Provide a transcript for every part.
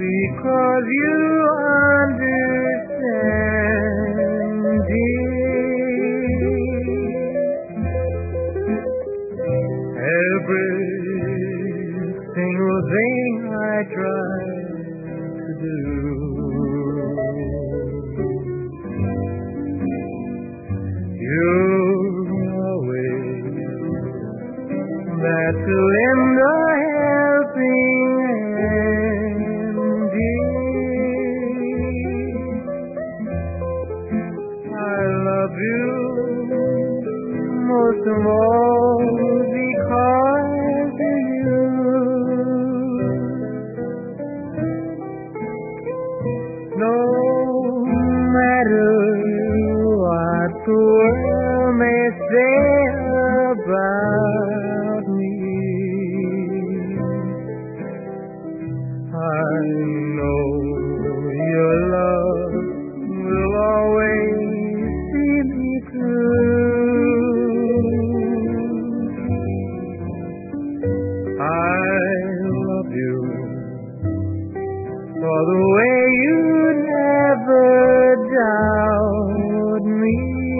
because you understand, dear. Every single thing I try to do, you're always there to lend a helping hand, dear. I love you most of all because of you. No matter what the world may say about me, I know your love will always see me through. I love you for the way you never doubt me,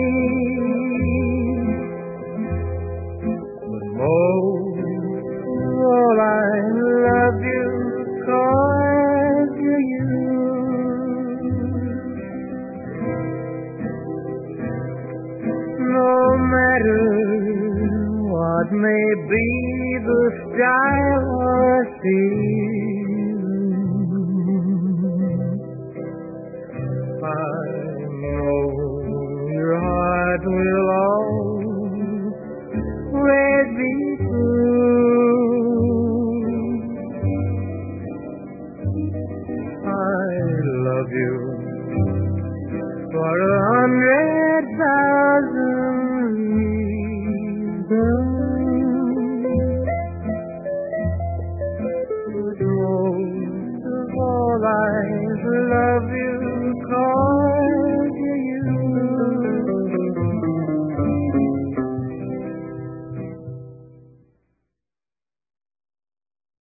but most of all I love you 'cause of you. No matter what may be the style or season, I know your heart will always be